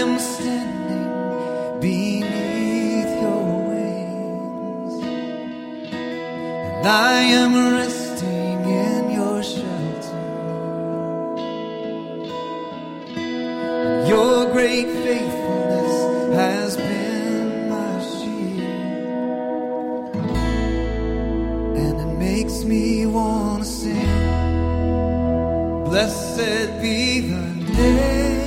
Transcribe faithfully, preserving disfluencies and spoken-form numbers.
am standing beneath your wings, and I am resting in your shelter. Your great faithfulness has been my shield, and it makes me want to sing, blessed be the name